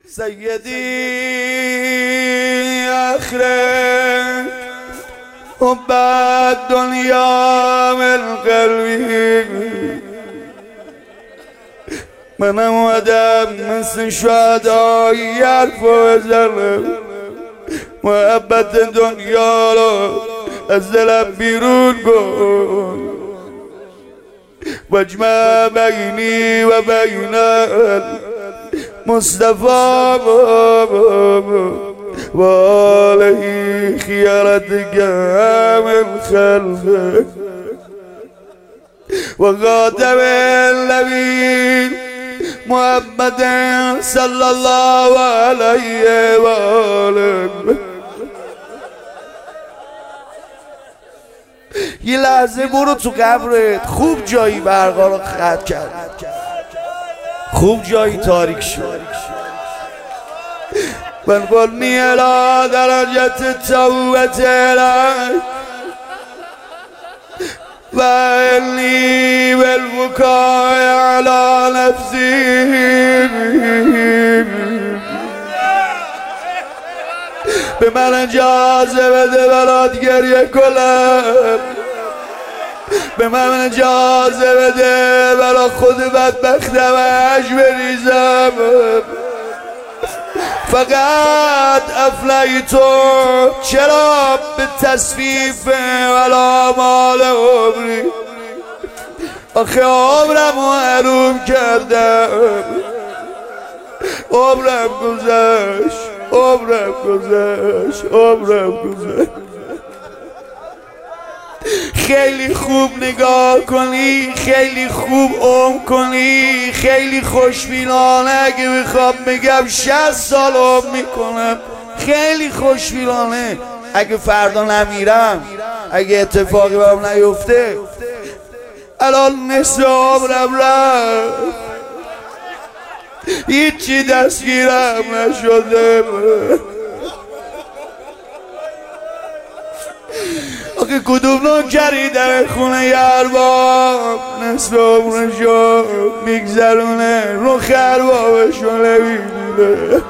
سيدي آخرك حب الدنيا من قلبي منم آدم مثل شهدای حرف بزنم محبت دنیا رو از دلم بیرون کن واجمع بینی و بین مصطفى وعليه خيارتك من خلقك وخاتم النبي محمد صلى الله عليه وآله. یه لحظه برو تو قبرت، خوب جایی برقا رو خط کرد، خوب جایی تاریک شد. وانقلني إلى درجة التوبة إليك وإني بالبكاء على نفسي به من اجازه بده برات گریه کنم، به من اجازه بده برا خود بدبختم اش بریزم. فقط افلیتو چرا به تصفیف والآمال عمری، آخه عمرم رو حروم کردم، عمرم گذشت، عمرم گذشت، عمرم گذشت. خیلی خوب نگاه کنی، خیلی خوب عمر کنی، خیلی خوشبینانه اگه میخوام بگم 60 سال عمر میکنم، خیلی خوشبینانه اگه فردا نمیرم، اگه اتفاقی برام نیفته. الان نصف عمرم رفت، هیچی دستگیرم نشده. آخه کدوم نوکری در خونه ارباب نصف عمرشو میگذرونه رو اربابشو نمیبینه.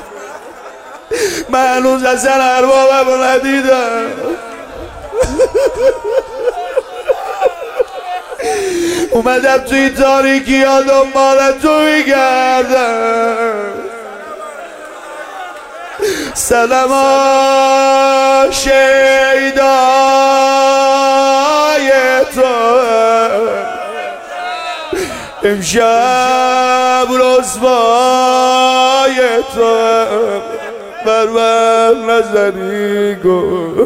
من هنوز اصلا اربابم رو ندیدم. اومدم توی تاریکی ها دنبال تو میگردم. سلام شیدای تو امشب رسوای تو بر من نظری کن.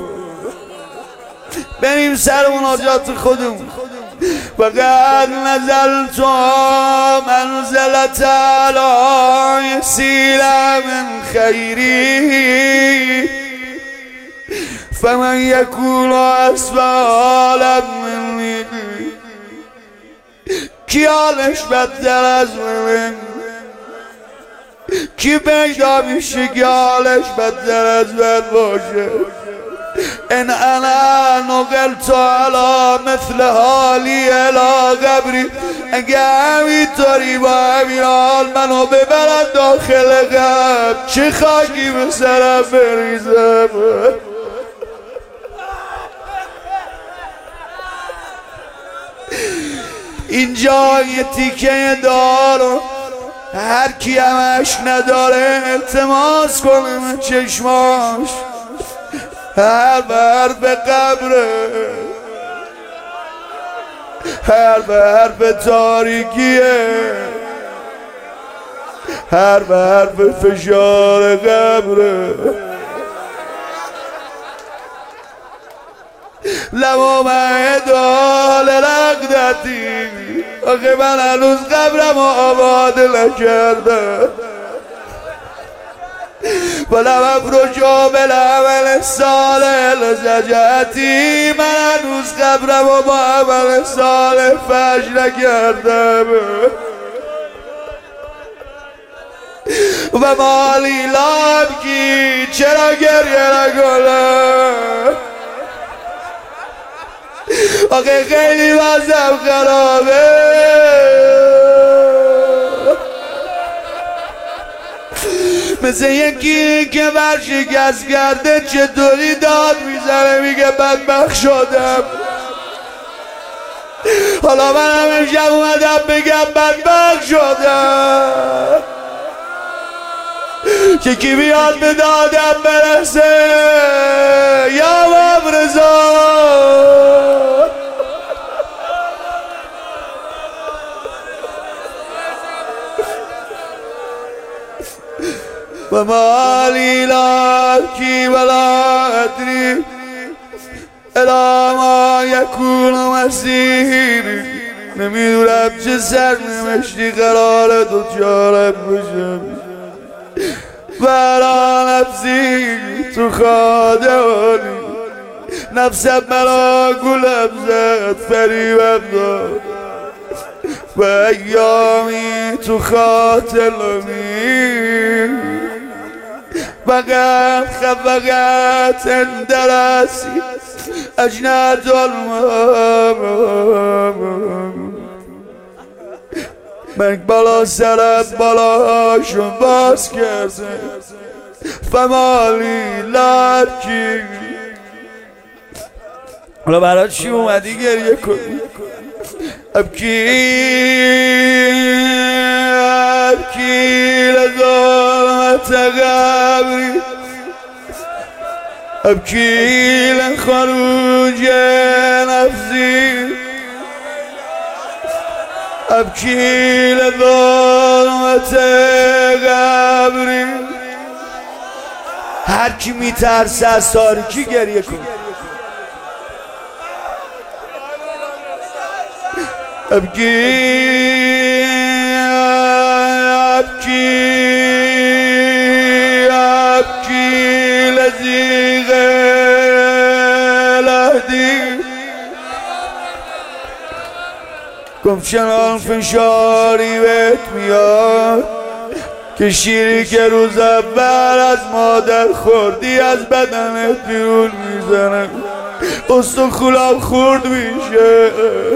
بریم سر مناجات خودمون. وقد نزلت منزلة على يسير من خيري فمن يكون أسفل مني کی حالش بدتر از من، کی پیدا میشه که حالش بدتر از من باشه. ان انا نقلت على مثل حالی الى قبری، اگه همینطوری با همین حال منو ببرن داخل قبر چه خاکی به سرم بریزم. اینجا یه تیکه دارو هر کی همش نداره التماس کنه چشماش، هر حرف قبره، هر حرف تاریکیه، هر حرف فشار قبره. لما معدال رقدتی، آخه من هنوز قبرم آباد نکردم. ولم افرشو بالعمل الصالح لزجاتی، من هنوز قبرم و با عمل صالح فش نکردم. و مالی لابکی چرا گریه نکنم، آخه خیلی وضعم خرابه. مثل یکی که ورشکست کرده چطوری داد میزنه میگه بدبخت شدم. حالا من امشب اومدم بگم بدبخت شدم که کی بیاد به دادم برسه یا مبرزا. و مالی لا ابکی ولا ادری الی ما یکون مسیری. نمیدونم چه سرنوشتی قرار دوچارم بشم. برا نفسی تو خادمانی نفسم مرا گلم زد فریبم داد. و ایامی تو خاطرمی فقط خفقت اندرسی اجنات المام. من بالا سرت بالاشون باز کرده فمالی لبکی. حالا برای چی اومدی گریه کنی؟ ابکی ابکی لظلمت قبری ابکی لخروج نفسی ابکی لظلمت قبری. هر کی میترسه از تاریکی گریه کن. ابکی ابکی ابکی لذیغ لهدی. گم چنان فشاری بهت میاد که شیری که روز اول از مادر خوردی از بدنت بیرون میزنه استخونم خورد میشه.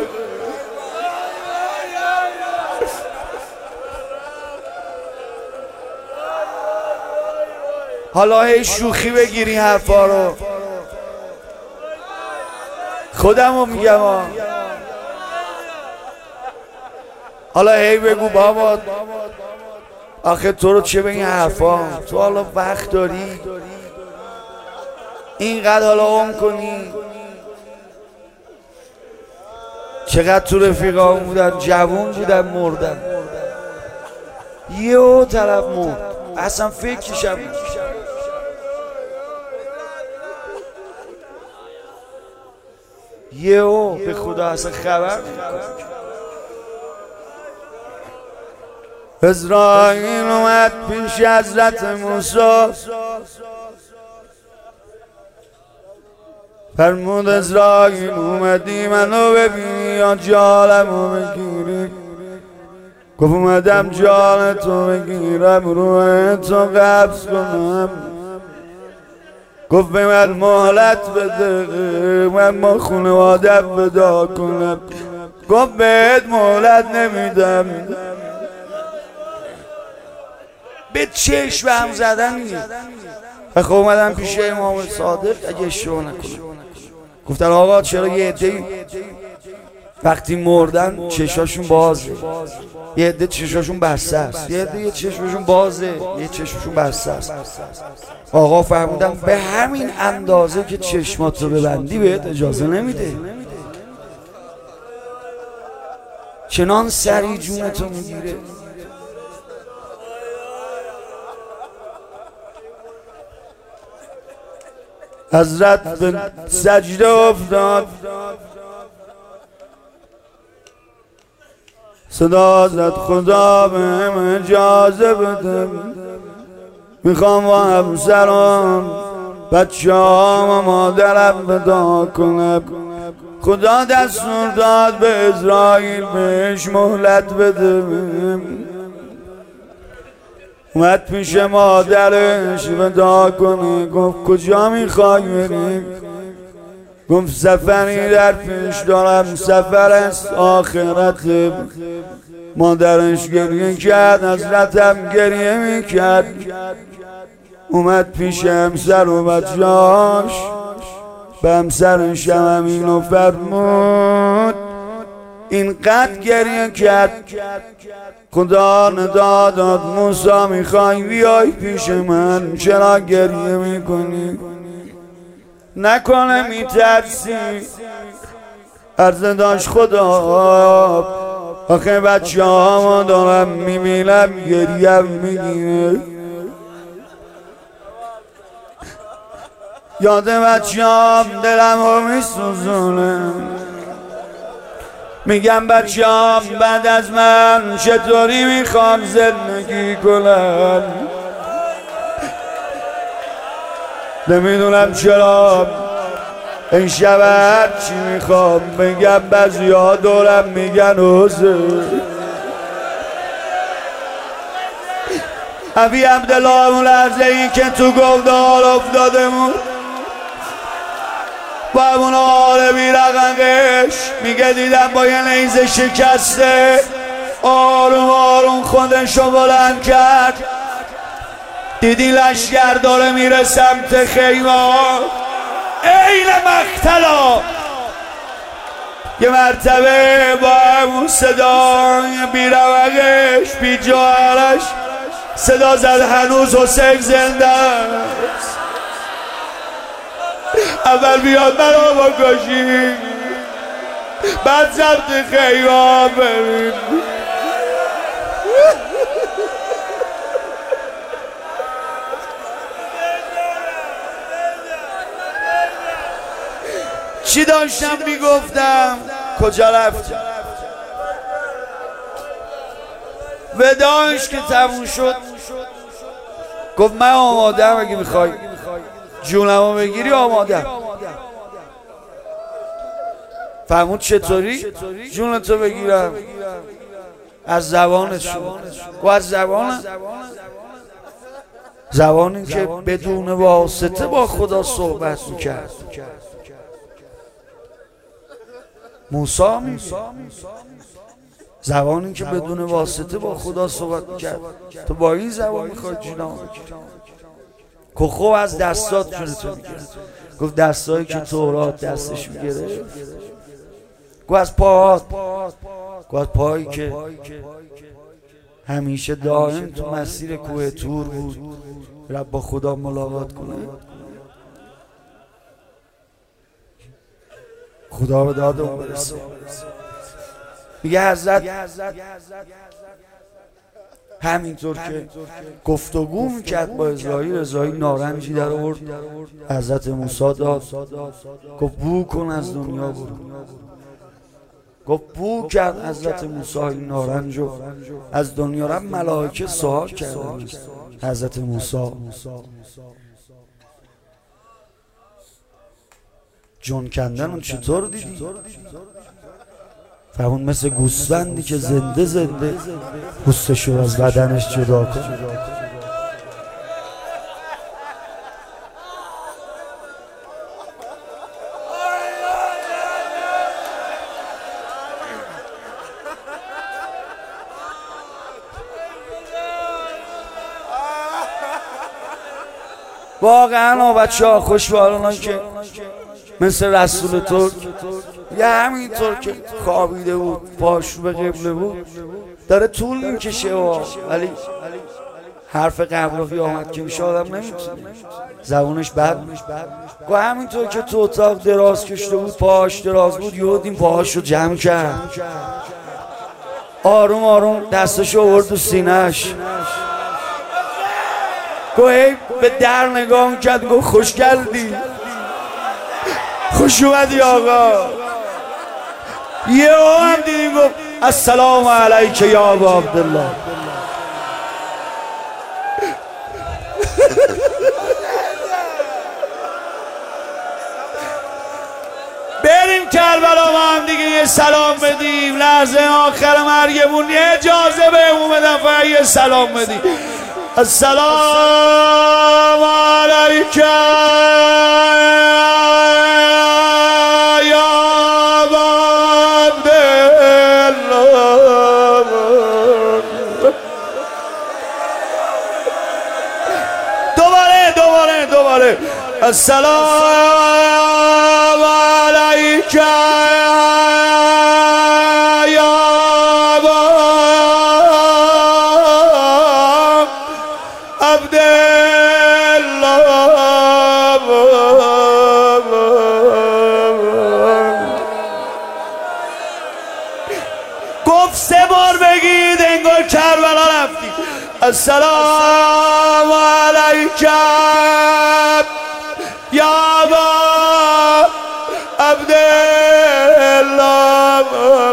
حالا هی شوخی بگیری حرفا رو خودمو میگم حالا هی بگو بابا آخه تو رو چه به این حرفا تو حالا وقت داری اینقدر حالا اون کنی. چقدر تو رفیقا بودن جوون بودن مردن یهو طرف مرد اصلا فکرشم یهو به خدا اصلا خبر عزراییل اومد پیش حضرت موسی فرمود عزراییل اومدی منو ببینی یا جالمو بگیری. گفت اومدم جان تو بگیرم روح تو قبض کنم. گفت به من مهلت بده من با خانوادم ودا کنم. گفت بهت مهلت نمیدم. به چشم هم زدن خب اومدم پیش امام صادق اگه اشتباه نکنم گفتن آقا چرا یه عده وقتی مردن چشاشون بازه یه عده چشاشون بسته است یه عده چشمشون بازه یه چشمشون بسته است. آقا فرمودن به همین اندازه که چشمات رو ببندی بهت اجازه نمیده. چنان سری جونتو میگیره. حضرت به سجده افتاد صدا زد خدا بهم اجازه بده میخوام با همسرم بچه‌هام و مادرم ودا کنم. خدا دستور داد به عزراییل بهش مهلت بده. اومد پیش مادرش ودا کنه گفت کجا میخوای بریم؟ گفت سفری در پیش دارم سفر است آخرت. مادرش گریه کرد حضرتم گریه میکرد اومد پیش همسر و بچه‌اش، به همسرش هم اینو فرمود، اینقدر گریه کرد خدا ندا داد موسی میخوای بیای پیش من، چرا گریه میکنی؟ نکنه میترسی؟ عرض داشت خدا آخه بچه ها دارم میبینم گریه میگیره، یاد بچه هم دلم رو میسوزونه، میگم بچه هم بعد از من چطوری میخوان زندگی کنن، نمیدونم چرا این شب چی میخوام بگم، بعضی ها دورم میگن حسین ابی عبدالله اون لحظه این که تو گلدار افتاده بود با همون حال بیرقنقش میگه دیدم با یه نیزه شکسته آروم آروم خودشو بلند کرد، دیدی لشگر داره میره سمت خیمه عین مقتلا، یه مرتبه با همون صدای بیرقنقش بی جوهرش صدا زد هنوز حسین زنده است، اول بیاد منو بکشی بعد سمت خیمه بریم. چی داشتم میگفتم؟ کجا رفت؟ وداعش که تموم شد گفت من آمادم، اگه میخوای جونمو بگیری آمادم. فهمود چطوری جونتو بگیرم؟ از زبانت شد. گفت از زبانی که بدون واسطه با خدا صحبت میکرد. موسی میگه زبانی که بدون واسطه با خدا صحبت میکرد، تو با این زبان میخوای جونمو بگیری؟ که خب از دستات جونتو میگیرد. گفت دستایی که تورات دستش میگرفت. گفت از پاهات. گفت از پایی که همیشه دائم تو مسیر کوه تور بود رب با خدا ملاقات کنه. خدا به داد اون برسه. میگه حضرت همینطور که گفتگو میکرد با اسرائیل نارنجی در آورد حضرت موسی داد، گفت بو کن از دنیا برو. گفت بو کرد حضرت موسی این نارنجو از دنیا رفت. ملائکه سوال کردن حضرت موسی جون کندن اون چطور دیدی؟ فهمون مثل گوسفندی که زنده پوستشو از بدنش جدا کن. واقعا بچه ها خوشبالان که مثل رسول ترک یه همینطور که خوابیده بود پاش به قبله بود داره طول میکشه، ولی حرف قبل و قیامت که میشه آدم نمیتونه زبونش بد. و همینطور که تو اتاق دراز کشته بود پاش دراز بود یهو دیم پاهاش رو جمع کرد، آروم آروم دستشو آورد تو سینه‌اش، گوهی به در نگاه میکرد، گفت خوش کردی، خوش اومدی آقا. یه هم دیدیم گفت السلام علیک یا ابا عبدالله. بریم کربلا ما هم دیگه یه سلام بدیم، لحظه آخر مرگمون یه اجازه بهمون بدن فقط یه سلام بدیم. السلام علیک یا ابا عبدالله. دوباره دوباره السلام علیک یا ابا عبدالله. گفت 3 بار بگید انگار کربلا رفتی. السلام علیک یا ابا عبدالله.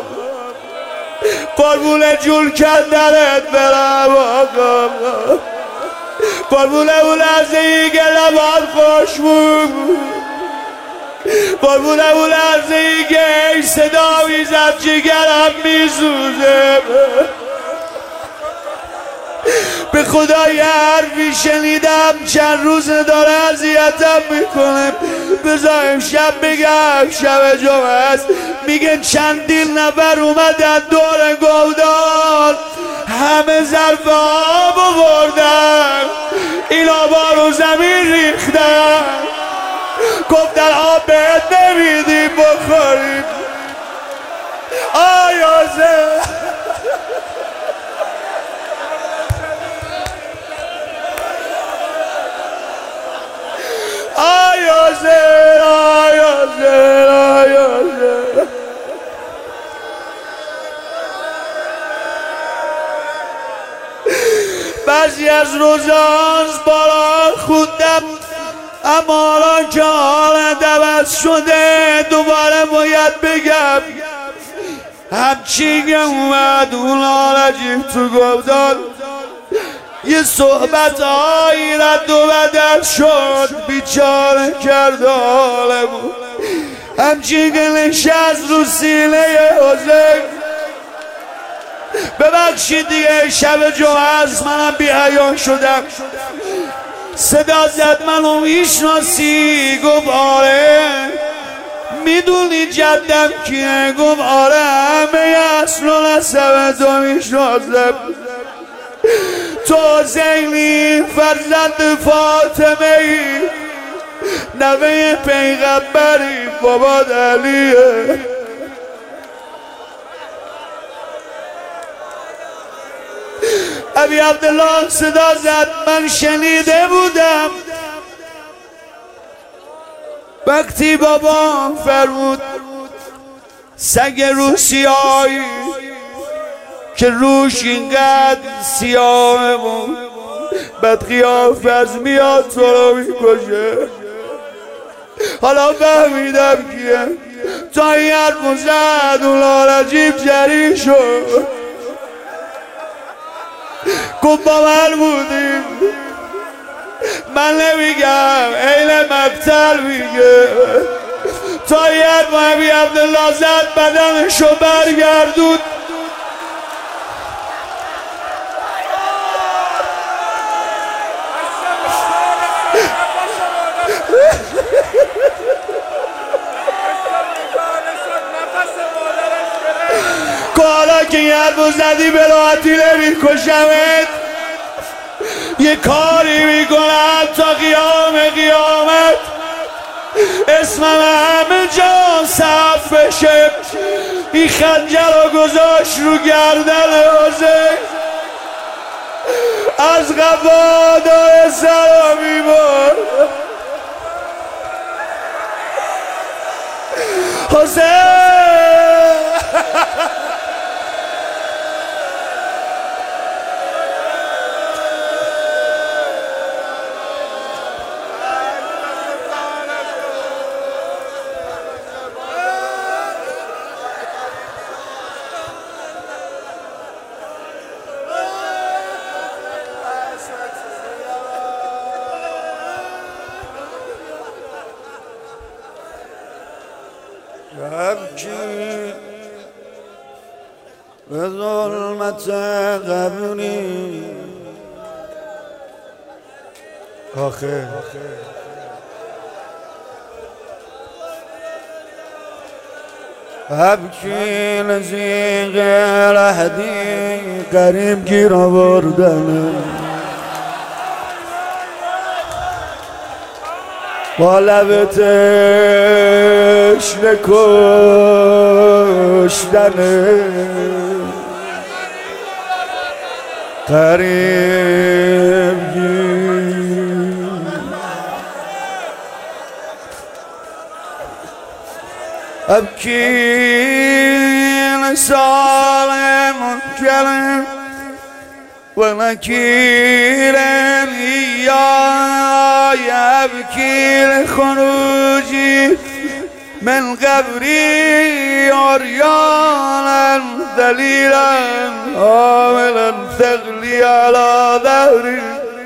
قربون جول کندنت برم آقا، قربون اون لحظه ای که لبات خوش بود، قربون اون لحظه ای که ای صدا میزد جگرم میسوزه. به خدا یه حرفی شنیدم چند روز داره اذیتم میکنه، بذار امشب بگم شب جمعه است. میگن چندین نفر اومدن دور گودان، همه ظرف آب آوردن، این آبا رو زمین ریختن، گفتن آب بهت نمیدیم بخوریم. آیازه آیازه آیازه آیازه. بعضی از روزان باران خوندم، اما الان که حالت عوض شده دوباره باید بگم همچین اومد اون عجیب تو گفتان. یه صحبت هایی رد و بدل شد، بیچاره کرد حالمون، همچین که نشست رو سینه حسین. ببخشید دیگه شب جمعه از منم بی‌حیا شدم. صدا زد منو میشناسی؟ گفت آره. میدونی جدم کیه؟ گفت آره، همه اصل و نسب تو میشناسم. تو حسینی فرزند فاطمه ای، نوه پیغمبری، بابات علیه. ابی عبدالله صدا زد، من شنیده بودم وقتی بابا فرمود سگ روسیایی که روش اینقدر سیاه بود بدقیافه از میاد تو رو میکشه. حالا فهمیدم کیه. تا این حرف زد اون عجیب جری شد، گفت با من بودیم. من نمیگم، عین مقتل میگه. تا این حرف ابی عبدالله زد بدنشو برگردود. حالا که یه حرفو زدی به راحتی نمیکشمت، یه کاری میکنم تا قیام قیامت اسمم همه جا صف بشه. این خنجر رو گذاشت رو گردن حسین، از قفا داره سر رو میبرد. حسین ابکی به ظلمت قبری. آخه ابکی نزیق لحدی قریب گیر آوردنه. با لب تشنه کشتنه قریب أبكي لصالح منكر ونكير إياي أبكي لخروجي من قبري عريانا ذليلا حاملا ثقلي على ظهري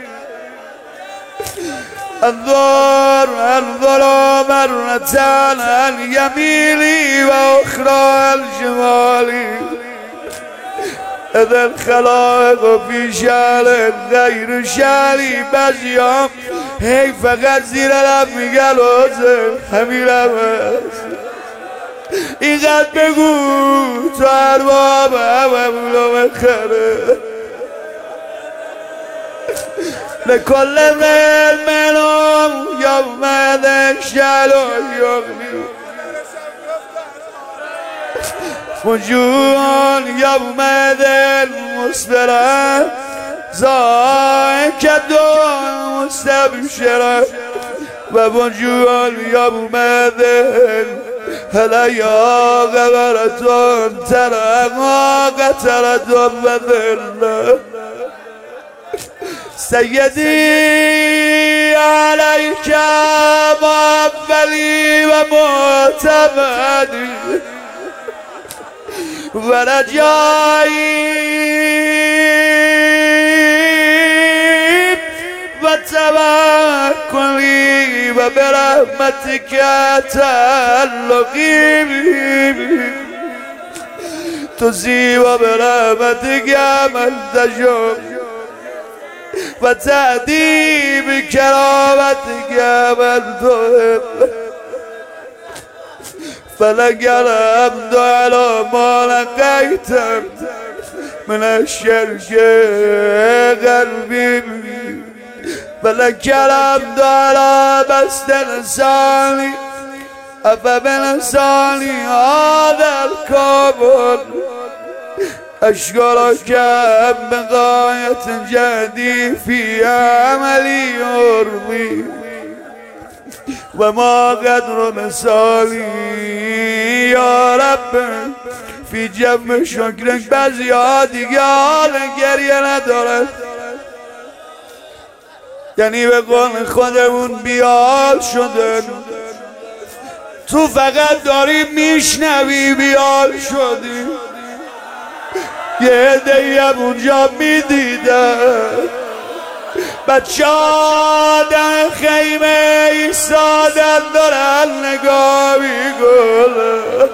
انظر مرة عن يميني وأخرى عن شمالي إذا الخلائق في شأن غير شأني بشيام هی فقط زیر لب میگن حسین همینم هست اینقدر بگو تو ارباب هممونو بخره لكل منهم يومئذ شأن يغني وجوه يومئذ مسفرة ضاحكة مستبشرة ووجوه يومئذ عليها غبرة ترهقها قترة وذلة سيدي عليك مقبلي ومعتمدي ورجائي وتوكلي وبرحمتك تعلقي تصيب برحمتك من تشاء وتهدي بكرامتك من تحب فلك الحمد على ما لقيت من الشرك قلبي فلك الحمد على بسط لساني أفبلساني هذا الكون أشكرك بغاية جهدي في عملي يرضي وما قدر مثالي يا رب في جنب شکرک بعضی ها دیگه حال گریه ندارن یعنی به قول خودمون بیال شدن تو فقط داری میشنوی بیال شدی یه عده‌ای هم اونجا میدیدن بچه ها در خیمه ایستادن دارن نگاه میکنن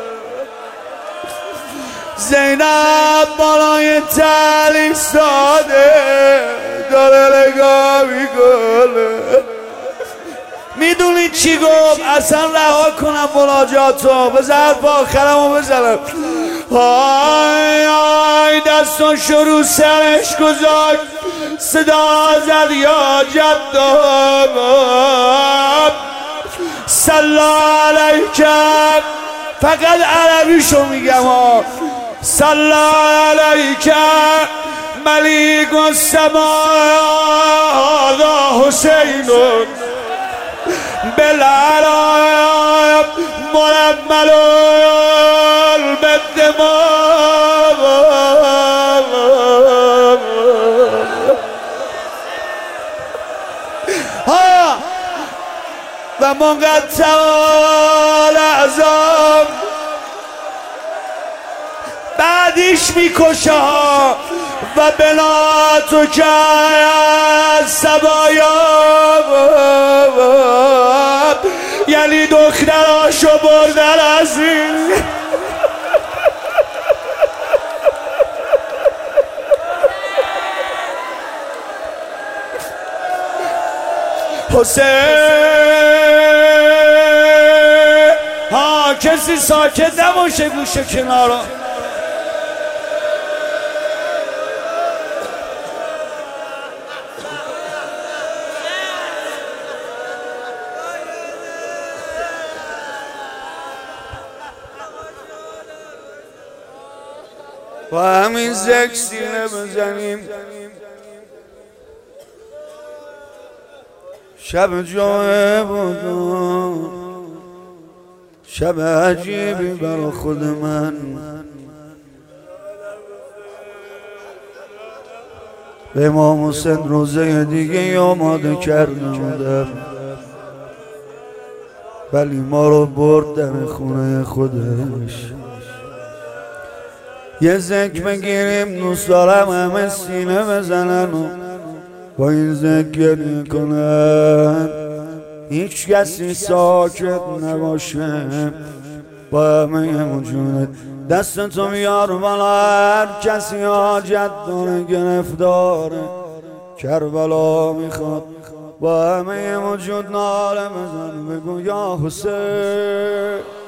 زینب بالای تل ایستاده داره نگاه میکنه میدونی چی گفت؟ اصلا رها کنم مناجاتو بذار حرف آخرمو بزنم های های دستان شروع سرش گذاشت صدا زد یا جدام سلام علیکم فقط عربیشو میگم ها سلام علیکم ملیک السماء هذا حسین بالعراق مرمل بالدماء ها و منقطع الاعظام بعدیش میکشه ها و بنا تو که سبایا یعنی دختراشو بردن از این حسین ها کسی ساکت نباشه گوشه کنارا با همین ذکر سینه بزنیم. شب جمعه بود، شب عجیبی برا خود من. به امام حسین روزه دیگه آماده کرده بودم، ولی ما رو برد در خونه خودش. یه ذکر بگیریم، دوست دارم همه سینه بزنن و با این ذکر گریه کنن، هیچ کسی ساکت نباشه. با همه وجودت دستتو بیار بالا، هر کسی حاجت داره گرفتاره کربلا میخواد، با همه وجود ناله بزن بگو یا حسین.